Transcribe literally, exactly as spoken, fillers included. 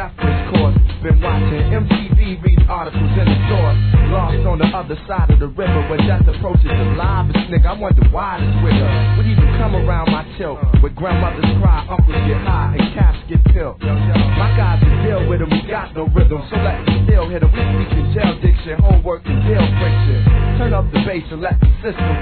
reference course. Been watching M T V, read articles in the source. Lost on the other side of the river when death approaches the livest nigga. I wonder why this wigger would even come around my tilt. With grandmothers cry, uncles get high, and caps get killed. My guys to deal with them, we got no rhythm, so let me still hit them. We speak in jail diction, homework and jail friction. Turn up the bass and let the system